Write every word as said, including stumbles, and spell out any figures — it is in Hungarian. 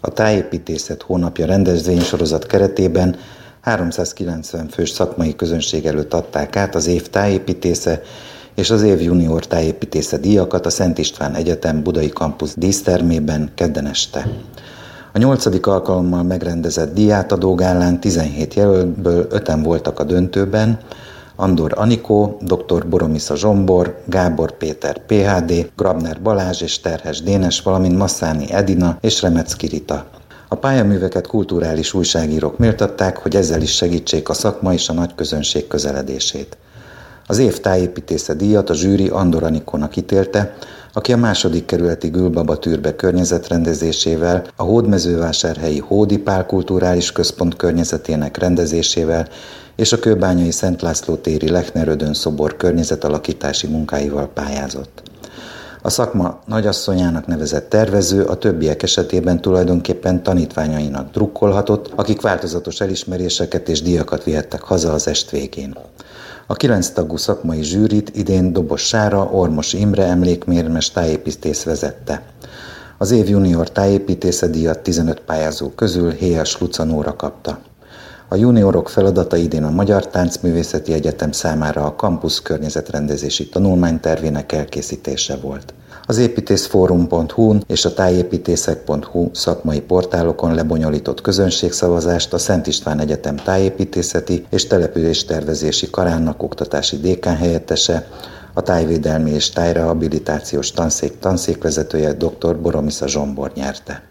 A Tájépítészet hónapja rendezvénysorozat keretében háromszázkilencven fős szakmai közönség előtt adták át az év tájépítésze és az év junior tájépítésze díjakat a Szent István Egyetem budai kampusz dísztermében kedden este. A nyolcadik alkalommal megrendezett díjátadó gálán tizenhét jelöltből öten voltak a döntőben: Andor Anikó, dr. Boromisza Zsombor, Gábor Péter pé há dé, Grabner Balázs és Terhes Dénes, valamint Masszáni Edina és Remecký Rita. A pályaműveket kulturális újságírók méltatták, hogy ezzel is segítsék a szakma és a nagy közönség közeledését. Az év tájépítésze díjat a zsűri Andor Anikónak ítélte, aki a második kerületi Gülbaba Türbe környezetrendezésével, a hódmezővásárhelyi Hódi Pál Kulturális Központ környezetének rendezésével és a kőbányai Szent László téri Lechner Ödön szobor környezetalakítási munkáival pályázott. A szakma nagyasszonyának nevezett tervező a többiek esetében tulajdonképpen tanítványainak drukkolhatott, akik változatos elismeréseket és díjakat vihettek haza az est végén. A kilenc tagú szakmai zsűrit idén Dobos Sára, Ormos Imre emlékmérmes tájépítész vezette. Az év junior tájépítésze díjat tizenöt pályázó közül Héjas Luca Nóra kapta. A juniorok feladata idén a Magyar Táncművészeti Egyetem számára a kampusz környezetrendezési tanulmánytervének elkészítése volt. Az építészforum pont hu-n és a tájépítészek pont hu szakmai portálokon lebonyolított közönségszavazást a Szent István Egyetem tájépítészeti és településtervezési karának oktatási dékán helyettese, a tájvédelmi és tájrehabilitációs tanszék tanszékvezetője dr. Boromisza Zsombor nyerte.